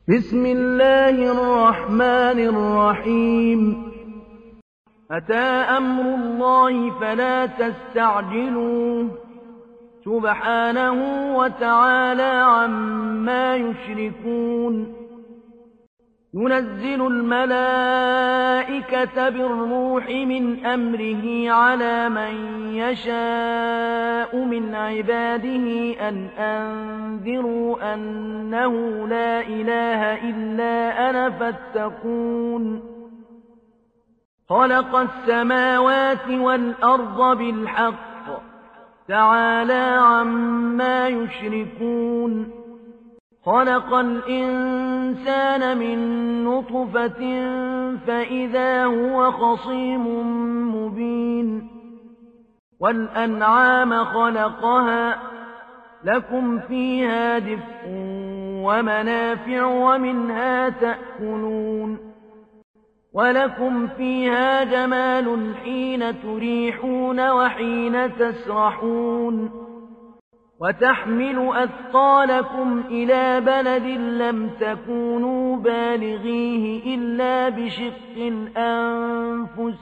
بسم الله الرحمن الرحيم أتى أمر الله فلا تستعجلوه سبحانه وتعالى عما يشركون ينزل الملائكة بالروح من أمره على من يشاء من عباده أن أنذروا أنه لا إله إلا أنا فاتقون خلق السماوات والأرض بالحق تعالى عما يشركون خلق الإنسان من نطفة فإذا هو خصيم مبين والأنعام خلقها لكم فيها دفء ومنافع ومنها تأكلون ولكم فيها جمال حين تريحون وحين تسرحون وتحمل أثقالكم إلى بلد لم تكونوا بالغيه إلا بشق الأنفس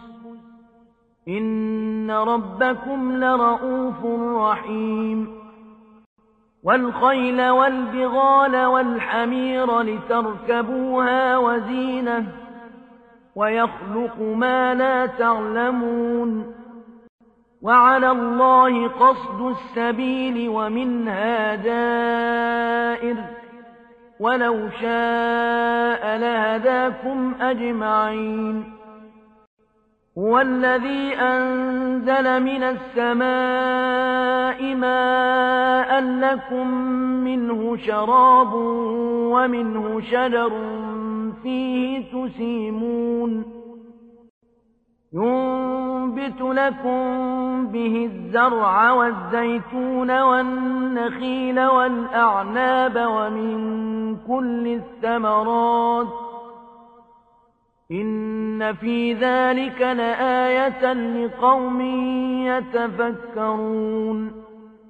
إن ربكم لرؤوف رحيم والخيل والبغال والحمير لتركبوها وزينة ويخلق ما لا تعلمون وعلى الله قصد السبيل ومنها دائر ولو شاء لهداكم أجمعين هو الذي أنزل من السماء ماء لكم منه شراب ومنه شجر فيه تسيمون ينبت لكم به الزرع والزيتون والنخيل والأعناب ومن كل الثمرات إن في ذلك لآية لقوم يتفكرون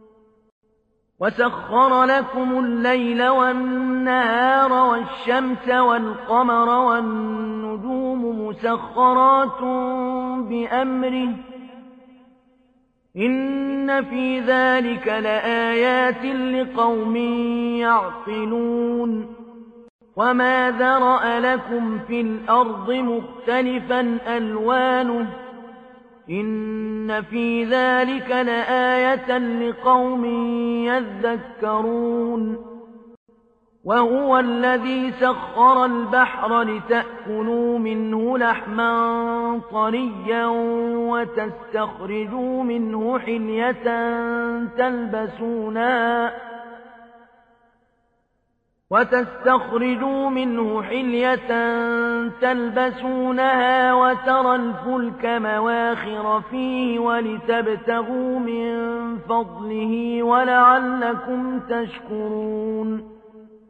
وسخر لكم الليل والنهار والشمس والقمر والنجوم مسخرات بأمره إن في ذلك لآيات لقوم يعقلون وما ذرأ لكم في الأرض مختلفا ألوانه إن في ذلك لآية لقوم يذكرون وهو الذي سخر البحر لتأكلوا منه لحما طريا وتستخرجوا منه حلية تلبسونها وترى الفلك مواخر فيه ولتبتغوا من فضله ولعلكم تشكرون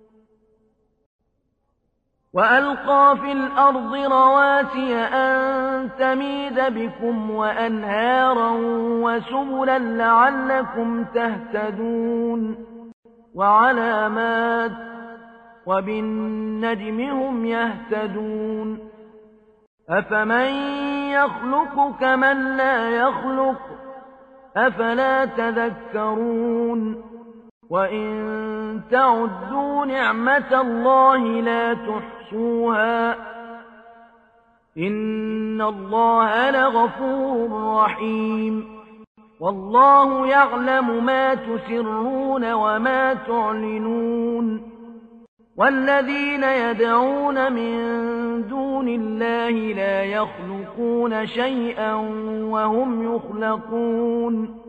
وألقى في الأرض رواسي أن تميد بكم وأنهارا وسبلا لعلكم تهتدون وعلامات وبالنجم هم يهتدون أفمن يخلق كمن لا يخلق أفلا تذكرون وإن تعدوا نعمة الله لا تحصوها إن الله لغفور رحيم والله يعلم ما تسرون وما تعلنون والذين يدعون من دون الله لا يخلقون شيئا وهم يخلقون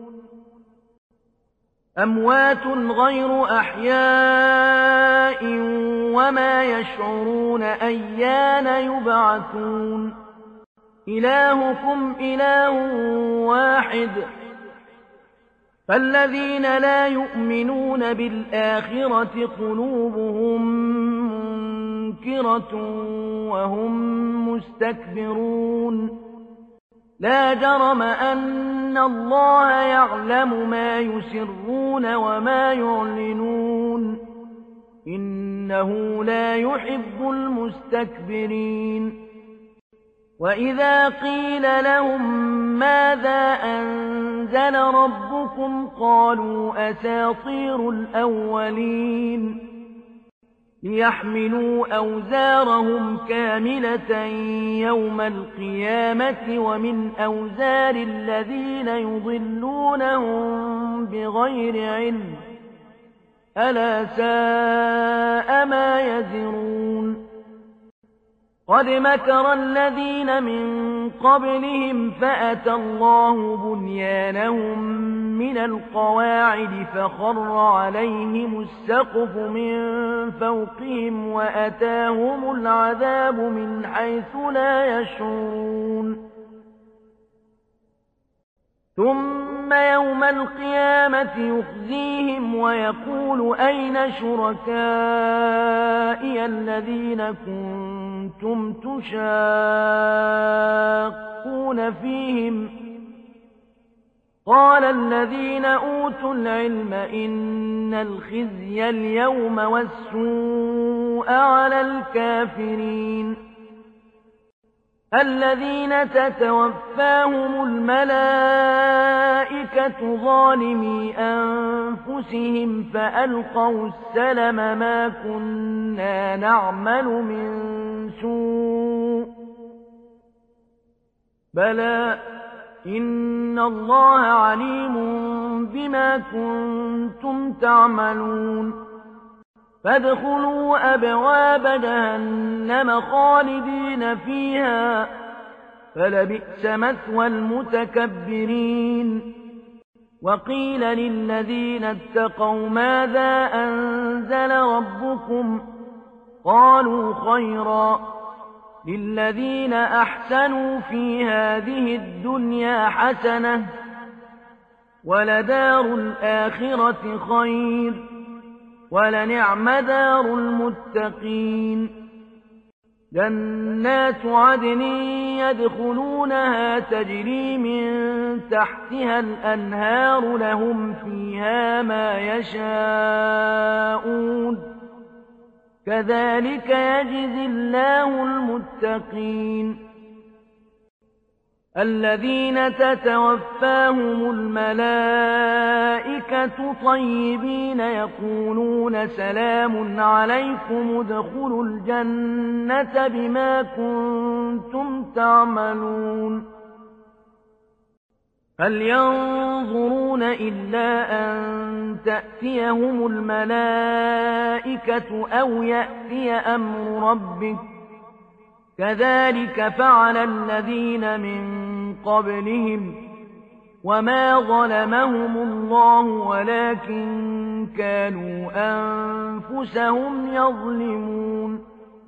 أموات غير أحياء وما يشعرون أيان يبعثون إلهكم إله واحد فالذين لا يؤمنون بالآخرة قلوبهم منكرة وهم مستكبرون لا جرم أن الله يعلم ما يسرون وما يعلنون إنه لا يحب المستكبرين وإذا قيل لهم ماذا أنزل ربكم قالوا أساطير الأولين ليحملوا أوزارهم كاملة يوم القيامة ومن أوزار الذين يضلونهم بغير علم ألا ساء ما يزرون قد مكر الذين من قبلهم فأتى الله بنيانهم من القواعد فخر عليهم السقف من فوقهم وأتاهم العذاب من حيث لا يشعرون ثم يوم القيامة يخزيهم ويقول أين شركائي الذين كنتم تشاقون فيهم قال الذين أوتوا العلم إن الخزي اليوم والسوء على الكافرين الذين تتوفاهم الملائكة ظالمي أنفسهم فألقوا السلم ما كنا نعمل من سوء بلى إن الله عليم بما كنتم تعملون فادخلوا أبواب جهنم خالدين فيها فلبئس مثوى المتكبرين وقيل للذين اتقوا ماذا أنزل ربكم قالوا خيرا للذين أحسنوا في هذه الدنيا حسنة ولدار الآخرة خير ولنعم دار المتقين جنات عدن يدخلونها تجري من تحتها الأنهار لهم فيها ما يشاءون كذلك يجزي الله المتقين الذين تتوفاهم الملائكة طيبين يقولون سلام عليكم ادخلوا الجنة بما كنتم تعملون هل ينظرون إلا أن تأتيهم الملائكة أو يأتي أمر ربك كذلك فعل الذين من قبلهم وما ظلمهم الله ولكن كانوا أنفسهم يظلمون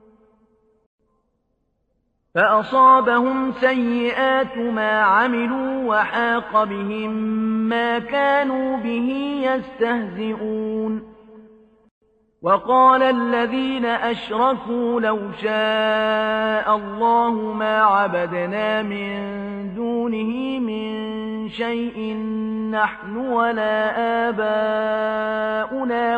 فأصابهم سيئات ما عملوا وحاق بهم ما كانوا به يستهزئون وقال الذين أشركوا لو شاء الله ما عبدنا من دونه من شيء نحن ولا آباؤنا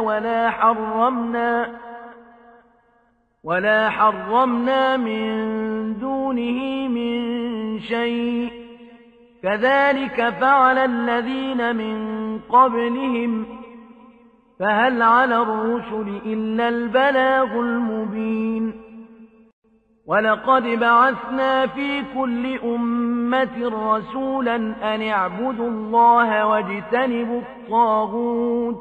ولا حرمنا من دونه من شيء كذلك فعل الذين من قبلهم فهل على الرسل إلا البلاغ المبين ولقد بعثنا في كل أمة رسولا أن اعبدوا الله واجتنبوا الطاغوت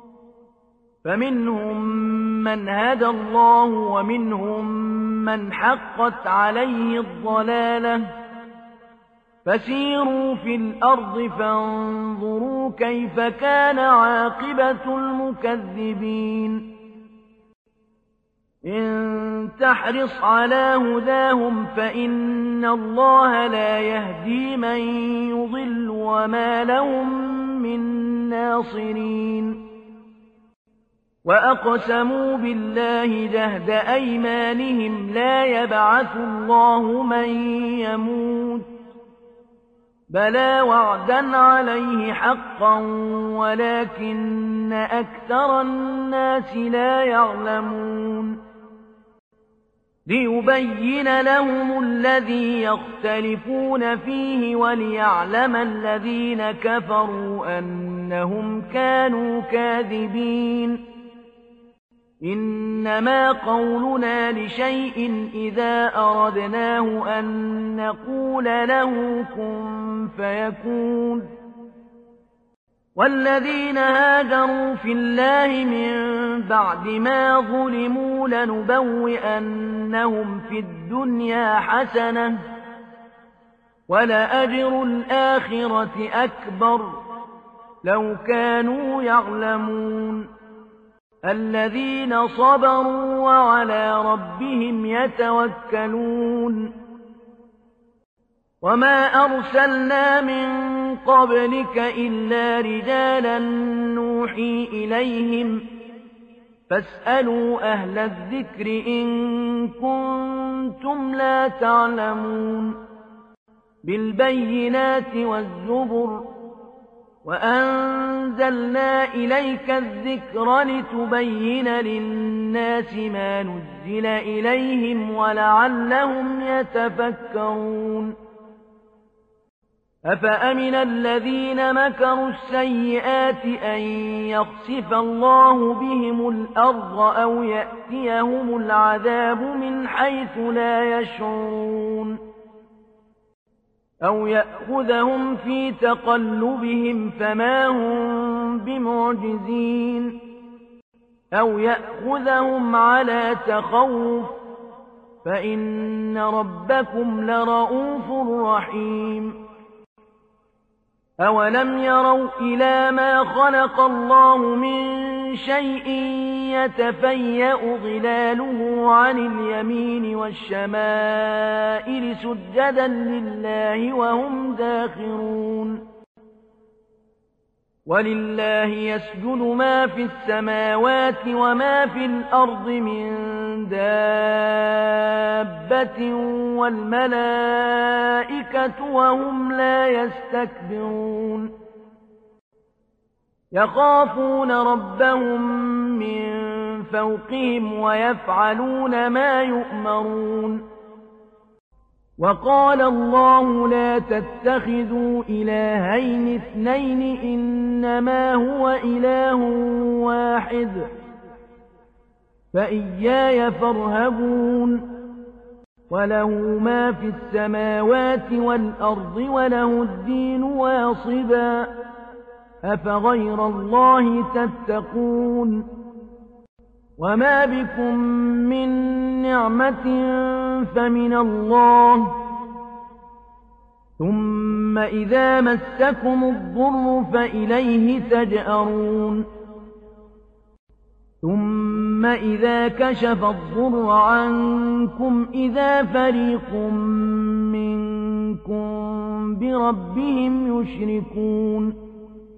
فمنهم من هدى الله ومنهم من حقت عليه الضلالة فسيروا في الأرض فانظروا كيف كان عاقبة المكذبين إن تحرص على هداهم فإن الله لا يهدي من يضل وما لهم من ناصرين وأقسموا بالله جهد أيمانهم لا يبعث الله من يموت بلى وعدا عليه حقا ولكن أكثر الناس لا يعلمون ليبين لهم الذي يختلفون فيه وليعلم الذين كفروا أنهم كانوا كاذبين إنما قولنا لشيء إذا أردناه أن نقول له كن فيكون والذين هاجروا في الله من بعد ما ظلموا لنبوئنهم في الدنيا حسنة ولأجر الآخرة أكبر لو كانوا يعلمون الذين صبروا وعلى ربهم يتوكلون وما أرسلنا من قبلك إلا رجالا نوحي إليهم فاسألوا أهل الذكر إن كنتم لا تعلمون بالبينات والزبر وأنزلنا إليك الذكر لتبين للناس ما نزل إليهم ولعلهم يتفكرون أفأمن الذين مكروا السيئات أن يخسف الله بهم الأرض أو يأتيهم العذاب من حيث لا يشعرون أو يأخذهم في تقلبهم فما هم بمعجزين أو يأخذهم على تخوف فإن ربكم لرؤوف رحيم أولم يروا إلى ما خلق الله من شيء يتفيأ ظلاله عن اليمين والشمائل سجدا لله وهم داخرون ولله يسجد ما في السماوات وما في الأرض من دابة والملائكة وهم لا يستكبرون يخافون ربهم من فوقهم ويفعلون ما يؤمرون وقال الله لا تتخذوا إلهين اثنين إنما هو إله واحد فإياي فارهبون وله ما في السماوات والأرض وله الدين واصبا أفغير الله تتقون وما بكم من نعمة فمن الله ثم إذا مسكم الضر فإليه تجأرون ثم إذا كشف الضر عنكم إذا فريق منكم بربهم يشركون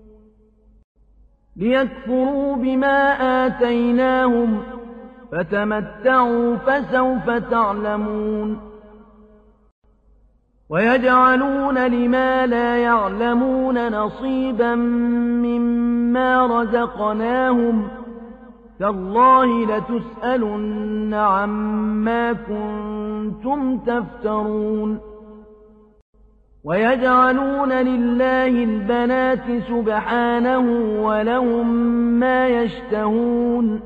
ليكفروا بما آتيناهم فتمتعوا فسوف تعلمون ويجعلون لما لا يعلمون نصيبا مما رزقناهم تالله لتسألن عما كنتم تفترون ويجعلون لله البنات سبحانه ولهم ما يشتهون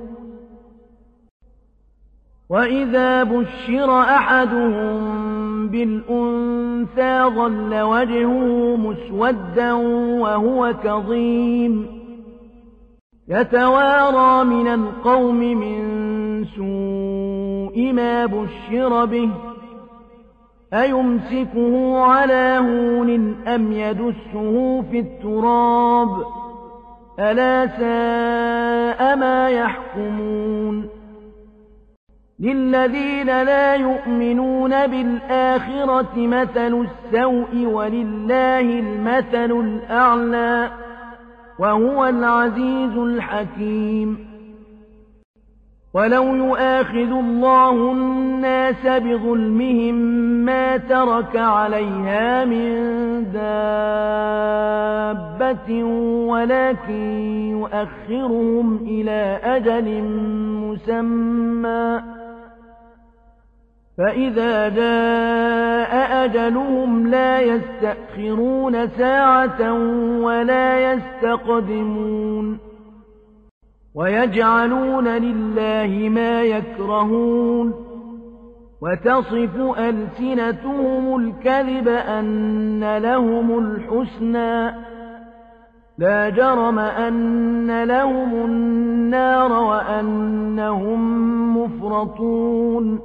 وإذا بشر أحدهم بالأنثى ظل وجهه مسودا وهو كظيم يتوارى من القوم من سوء ما بشر به أيمسكه على هون أم يدسه في التراب ألا ساء ما يحكمون للذين لا يؤمنون بالآخرة مثل السوء ولله المثل الأعلى وهو العزيز الحكيم ولو يؤاخذ الله الناس بظلمهم ما ترك عليها من دابة ولكن يؤخرهم إلى أجل مسمى فإذا جاء أجلهم لا يستأخرون ساعة ولا يستقدمون ويجعلون لله ما يكرهون وتصف ألسنتهم الكذب أن لهم الحسنى لا جرم أن لهم النار وأنهم مفرطون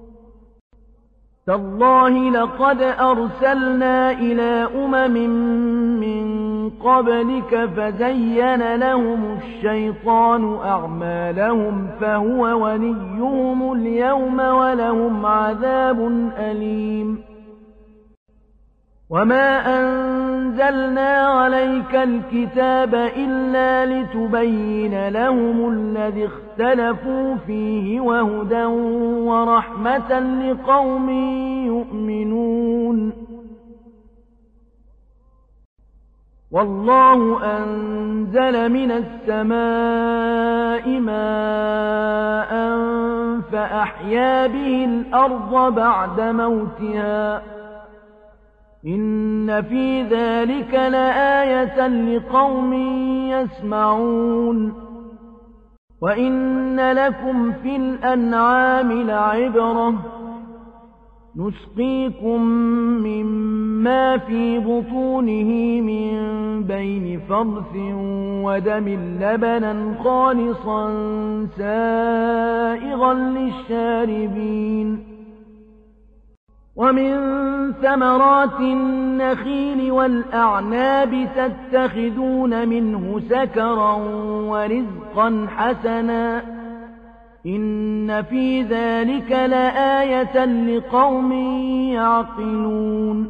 تالله لقد أرسلنا إلى من قبلك فزين لهم الشيطان أعمالهم فهو وليهم اليوم ولهم عذاب أليم وما أنزلنا عليك الكتاب إلا لتبين لهم الذي اختلفوا فيه وهدى ورحمة لقوم يؤمنون والله أنزل من السماء ماء فأحيا به الأرض بعد موتها إن في ذلك لآية لقوم يسمعون وإن لكم في الأنعام لعبرة نسقيكم مما في بطونه من بين فرث ودم لبنا خالصا سائغا للشاربين ومن ثمرات النخيل والأعناب تتخذون منه سكرا ورزقا حسنا إن في ذلك لآية لقوم يعقلون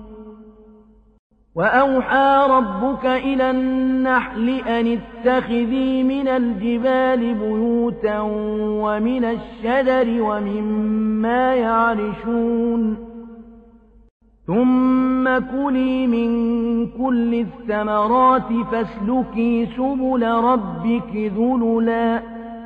وأوحى ربك إلى النحل أن اتخذي من الجبال بيوتا ومن الشجر ومما يعرشون ثم كلي من كل الثمرات فاسلكي سبل ربك ذللا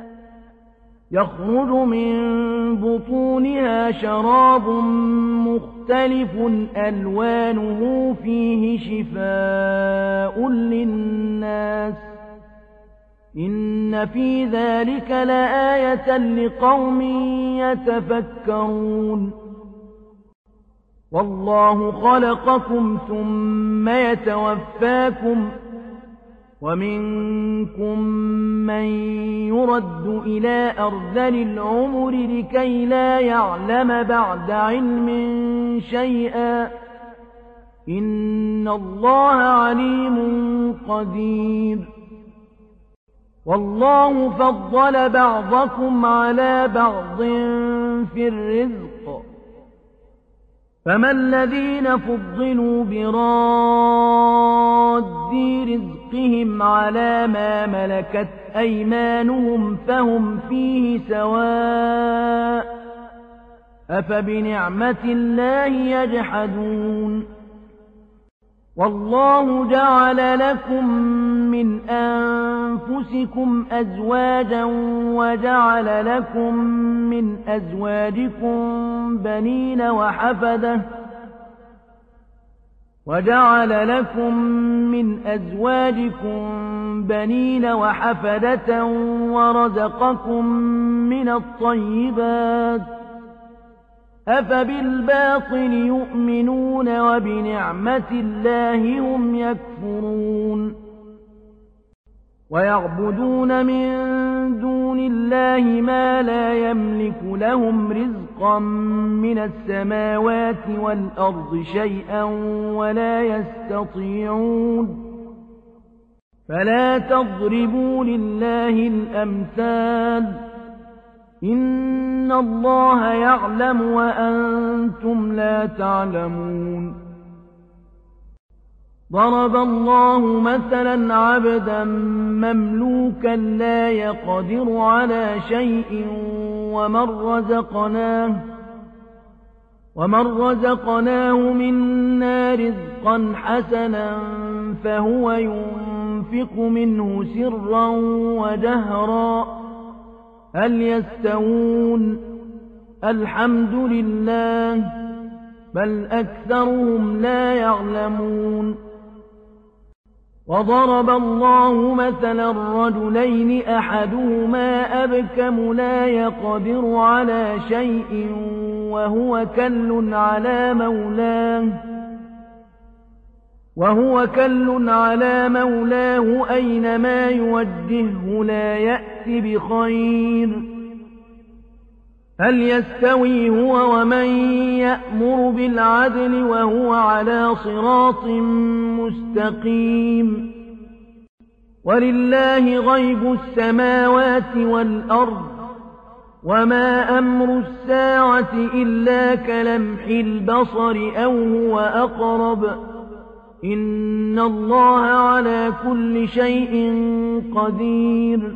يخرج من بطونها شراب مختلف ألوانه فيه شفاء للناس إن في ذلك لآية لقوم يتفكرون والله خلقكم ثم يتوفاكم ومنكم من يرد إلى أرذل العمر لكي لا يعلم بعد علم شيئا إن الله عليم قدير والله فضل بعضكم على بعض في الرزق فما الذين فضلوا براد رزقهم على ما ملكت أيمانهم فهم فيه سواء أفبنعمة الله يجحدون والله جعل لكم من أنفسكم أزواجا وجعل لكم من أزواجكم بنين وحفدة ورزقكم من الطيبات أفبالباطل يؤمنون وبنعمة الله هم يكفرون ويعبدون من دون الله ما لا يملك لهم رزقا من السماوات والأرض شيئا ولا يستطيعون فلا تضربوا لله الأمثال إن الله يعلم وأنتم لا تعلمون ضرب الله مثلا عبدا مملوكا لا يقدر على شيء ومن رزقناه منا رزقا حسنا فهو ينفق منه سرا وجهرا هل يستوون الحمد لله بل أكثرهم لا يعلمون وضرب الله مثلا رجلين أحدهما أبكم لا يقدر على شيء وهو كل على مولاه أينما يوجهه لا يأت بخير هل يستوي هو ومن يأمر بالعدل وهو على صراط مستقيم ولله غيب السماوات والأرض وما أمر الساعة إلا كلمح البصر أو هو أقرب إن الله على كل شيء قدير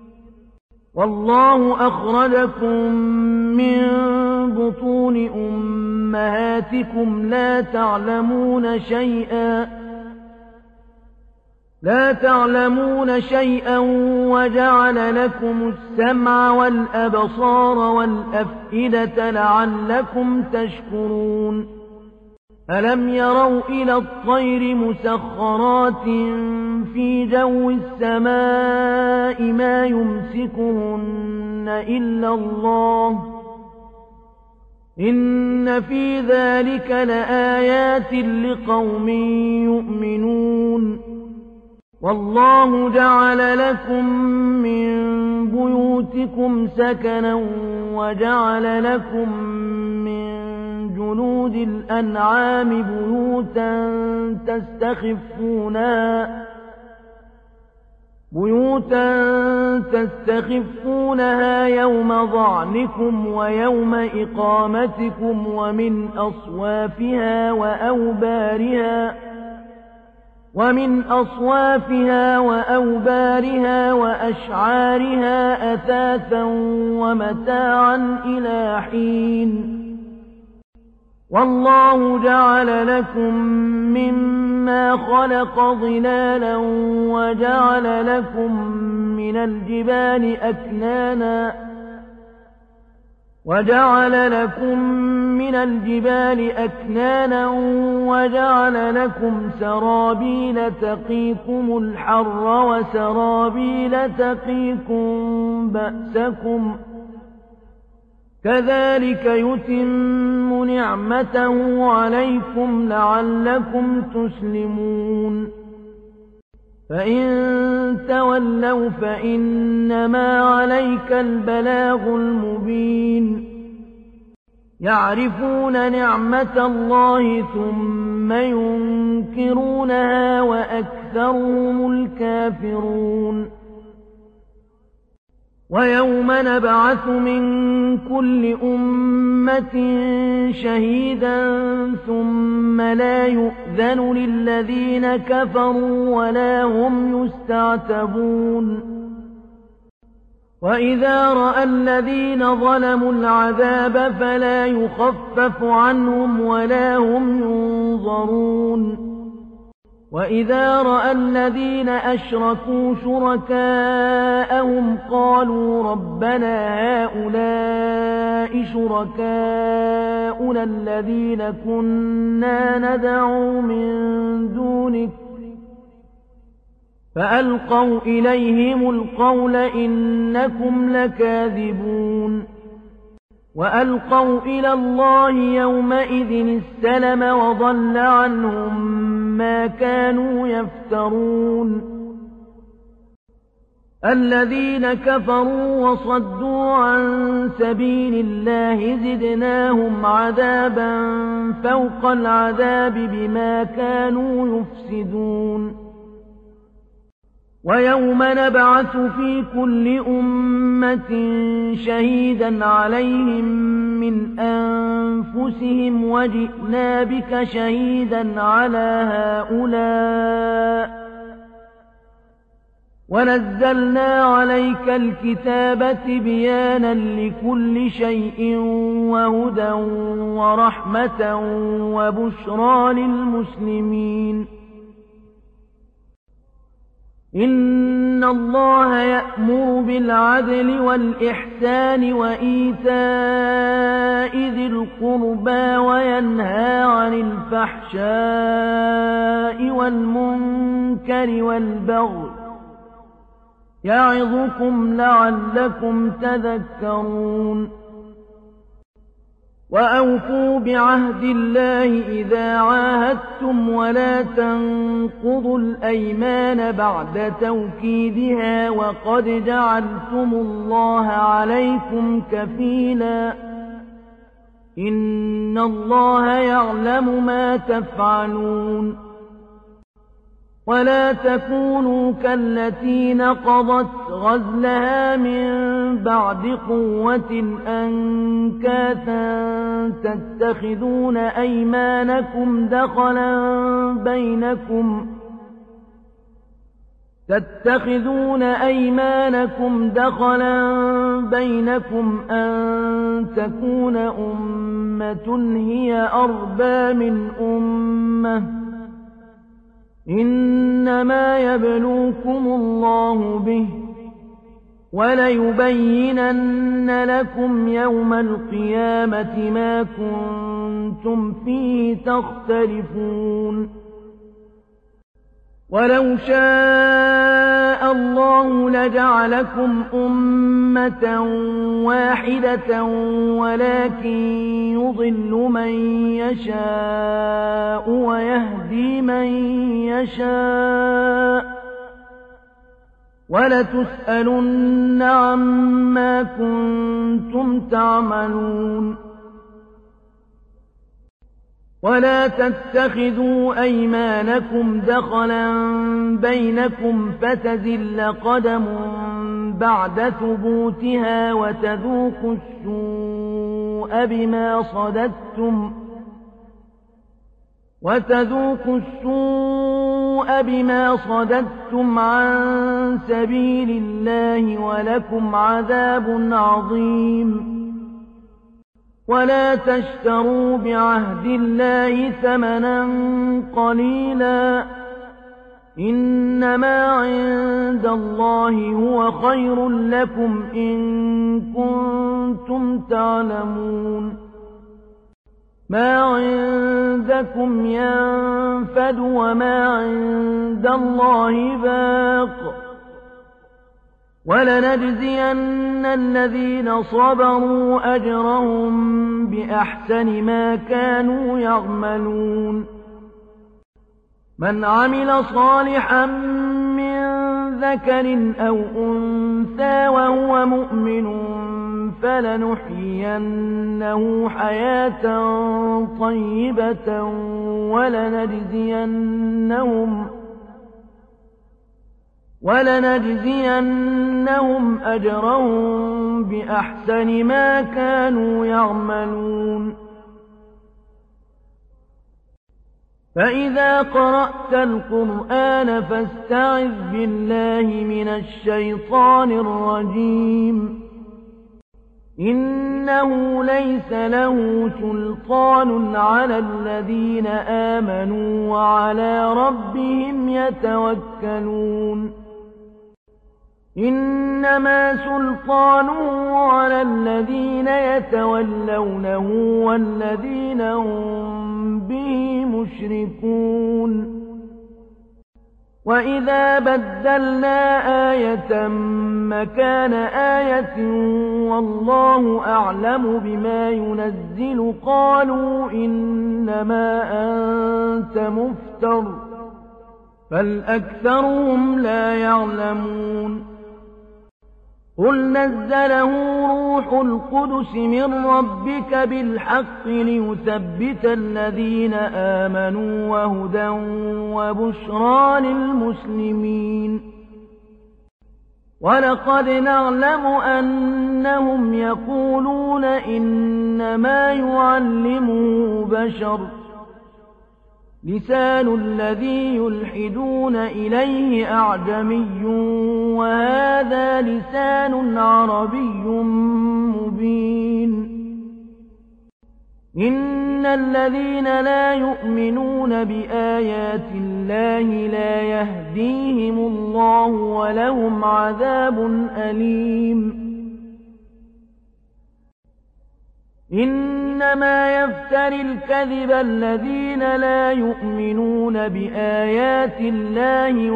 والله أخرجكم من بطون أمهاتكم لا تعلمون شيئا وجعل لكم السمع والأبصار والأفئدة لعلكم تشكرون ألم يروا إلى الطير مسخرات في جو السماء ما يمسكهن إلا الله إن في ذلك لآيات لقوم يؤمنون والله جعل لكم من بيوتكم سكنا وجعل لكم من جلود الأنعام بيوتا تستخفونها يوم ظعنكم ويوم إقامتكم ومن أصوافها وأوبارها وأشعارها أثاثا ومتاعا إلى حين والله جعل لكم مما خلق ظلالا وجعل لكم من الجبال أكنانا وجعل لكم سرابيل تقيكم الحر وسرابيل تقيكم بأسكم كذلك يتم نعمته عليكم لعلكم تسلمون فإن تولوا فإنما عليك البلاغ المبين يعرفون نعمة الله ثم ينكرونها وأكثرهم الكافرون ويوم نبعث من كل أمة شهيدا ثم لا يؤذن للذين كفروا ولا هم يستعتبون وإذا رأى الذين ظلموا العذاب فلا يخفف عنهم ولا هم ينظرون وإذا رأى الذين أشركوا شركاءهم قالوا ربنا هؤلاء شركاؤنا الذين كنا ندعو من دونك فألقوا إليهم القول إنكم لكاذبون وألقوا إلى الله يومئذ السلم وضل عنهم ما كانوا يفترون الذين كفروا وصدوا عن سبيل الله زدناهم عذابا فوق العذاب بما كانوا يفسدون ويوم نبعث في كل أمة شهيدا عليهم من أنفسهم وجئنا بك شهيدا على هؤلاء ونزلنا عليك الكتاب تبيانا لكل شيء وهدى ورحمة وبشرى للمسلمين إن الله يأمر بالعدل والإحسان وإيتاء ذي القربى وينهى عن الفحشاء والمنكر والبغي يعظكم لعلكم تذكرون وأوفوا بعهد الله إذا عاهدتم ولا تنقضوا الأيمان بعد توكيدها وقد جعلتم الله عليكم كفيلا إن الله يعلم ما تفعلون ولا تكونوا كالتي نقضت غزلها من بعد قوة أنكاثا تتخذون أيمانكم دخلا بينكم أن تكون أمة هي أربى من أمة إنما يبلوكم الله به وليبينن لكم يوم القيامة ما كنتم فيه تختلفون ولو شاء الله لجعلكم أمة واحدة ولكن يضل من يشاء ويهدي من يشاء ولتسألن عما كنتم تعملون ولا تتخذوا أيمانكم دخلا بينكم فتزل قدم بعد ثبوتها وتذوقوا السوء بما صددتم عن سبيل الله ولكم عذاب عظيم ولا تشتروا بعهد الله ثمنا قليلا إنما عند الله هو خير لكم إن كنتم تعلمون ما عندكم ينفد وما عند الله باق ولنجزين الذين صبروا أجرهم بأحسن ما كانوا يعملون من عمل صالحا من ذكر أو أنثى وهو مؤمن فلنحيينه حياة طيبة ولنجزينهم أجرهم بأحسن ما كانوا يعملون فإذا قرأت القرآن فاستعذ بالله من الشيطان الرجيم إنه ليس له سلطان على الذين آمنوا وعلى ربهم يتوكلون إنما سلطانه على الذين يتولونه والذين هم به مشركون وإذا بدلنا آية مكان آية والله أعلم بما ينزل قالوا إنما أنت مفتر بل أكثرهم لا يعلمون قل نزله روح القدس من ربك بالحق ليثبت الذين آمنوا وهدى وبشرى للمسلمين ولقد نعلم أنهم يقولون إنما يعلمه بشر لسان الذي يلحدون إليه أعجمي وهذا لسان عربي مبين إن الذين لا يؤمنون بآيات الله لا يهديهم الله ولهم عذاب أليم إنما يفتري الكذب الذين لا يؤمنون بآيات الله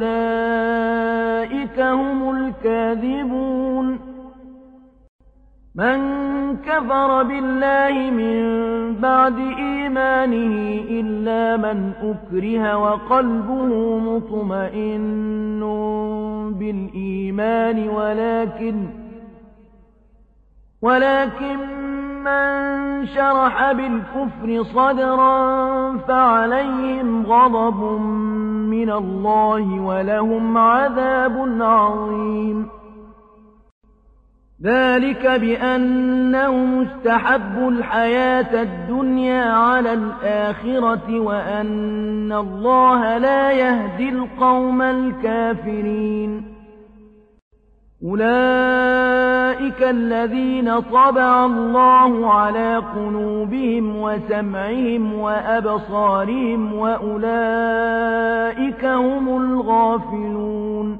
وأولئك هم الكاذبون من كفر بالله من بعد إيمانه إلا من أكره وقلبه مطمئن بالإيمان ولكن من شرح بالكفر صدرا فعليهم غضب من الله ولهم عذاب عظيم ذلك بأنهم استحبوا الحياة الدنيا على الآخرة وأن الله لا يهدي القوم الكافرين أولئك الذين طبع الله على قلوبهم وسمعهم وأبصارهم وأولئك هم الغافلون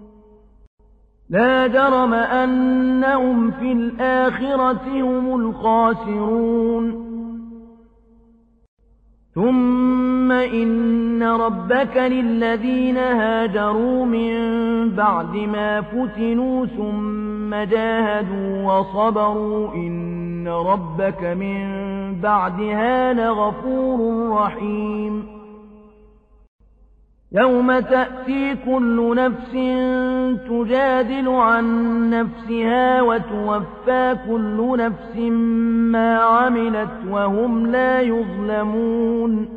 لا جرم أنهم في الآخرة هم الخاسرون ثم إن ربك للذين هاجروا من بعد ما فتنوا ثم جاهدوا وصبروا إن ربك من بعدها لغفور رحيم يوم تأتي كل نفس تجادل عن نفسها وتوفى كل نفس ما عملت وهم لا يظلمون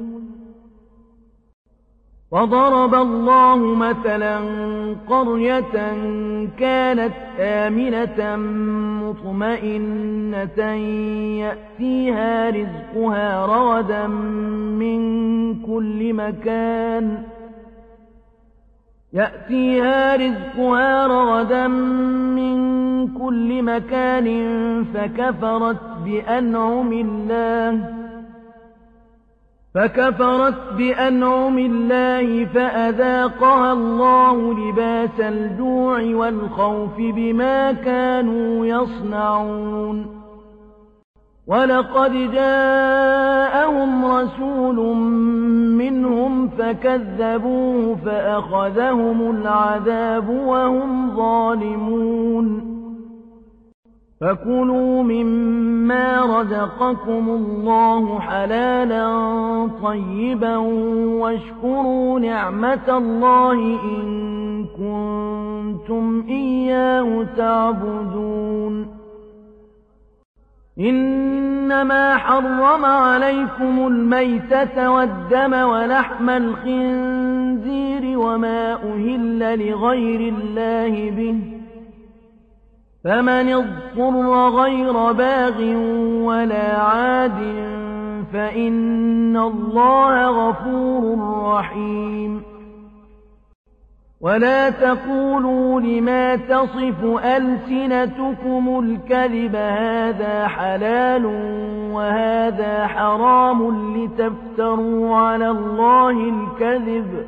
وضرب الله مثلا قرية كانت آمنة مطمئنة يأتيها رزقها رغدا من كل مكان فكفرت بأنعم الله فأذاقها الله لباس الجوع والخوف بما كانوا يصنعون ولقد جاءهم رسول منهم فكذبوه فأخذهم العذاب وهم ظالمون فكلوا مما رزقكم الله حلالا طيبا واشكروا نعمة الله إن كنتم إياه تعبدون إنما حرم عليكم الميتة والدم ولحم الخنزير وما أهل لغير الله به فمن اضطر غير باغ ولا عاد فإن الله غفور رحيم ولا تقولوا لما تصف ألسنتكم الكذب هذا حلال وهذا حرام لتفتروا على الله الكذب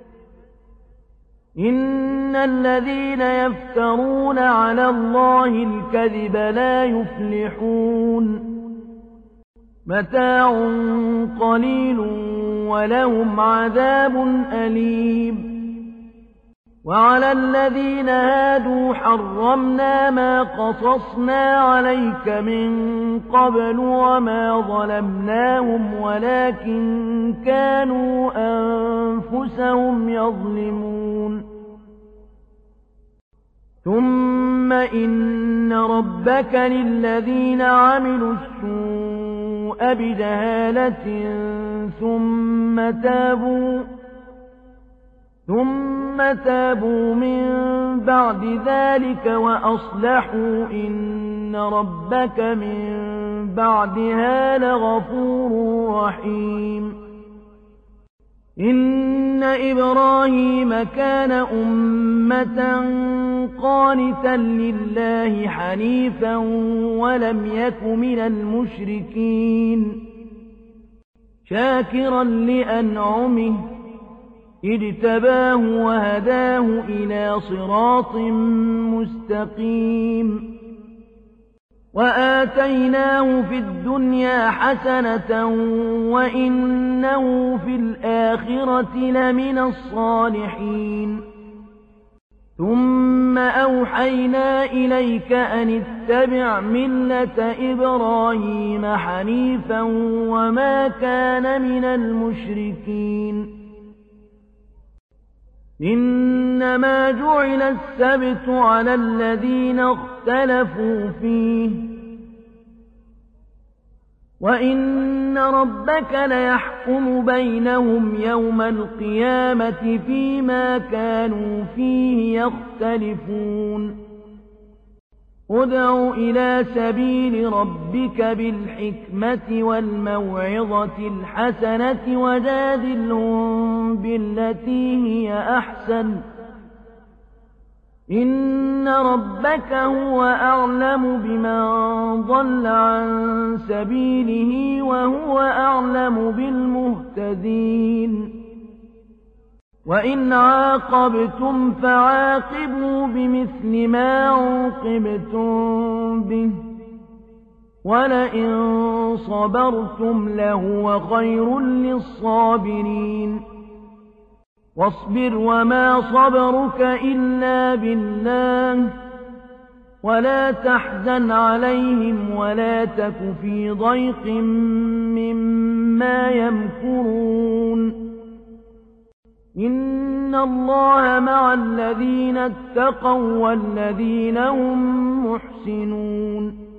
إن الذين يفترون على الله الكذب لا يفلحون متاع قليل ولهم عذاب أليم وعلى الذين هادوا حرمنا ما قصصنا عليك من قبل وما ظلمناهم ولكن كانوا أنفسهم يظلمون ثم إن ربك للذين عملوا السوء بجهالة ثم ثم تابوا من بعد ذلك وأصلحوا إن ربك من بعدها لغفور رحيم إن إبراهيم كان أمة قانتا لله حنيفا ولم يك من المشركين شاكرا لأنعمه اجتباه وهداه إلى صراط مستقيم وآتيناه في الدنيا حسنة وإنه في الآخرة لمن الصالحين ثم أوحينا إليك أن اتبع ملة إبراهيم حنيفا وما كان من المشركين إنما جعل السبت على الذين اختلفوا فيه وإن ربك ليحكم بينهم يوم القيامة فيما كانوا فيه يختلفون ادع إلى سبيل ربك بالحكمة والموعظة الحسنة وجادلهم بالتي هي أحسن إن ربك هو أعلم بمن ضل عن سبيله وهو أعلم بالمهتدين وإن عاقبتم فعاقبوا بمثل ما عوقبتم به ولئن صبرتم لهو خير للصابرين واصبر وما صبرك إلا بالله ولا تحزن عليهم ولا تك في ضيق مما يمكرون إن الله مع الذين اتقوا والذين هم محسنون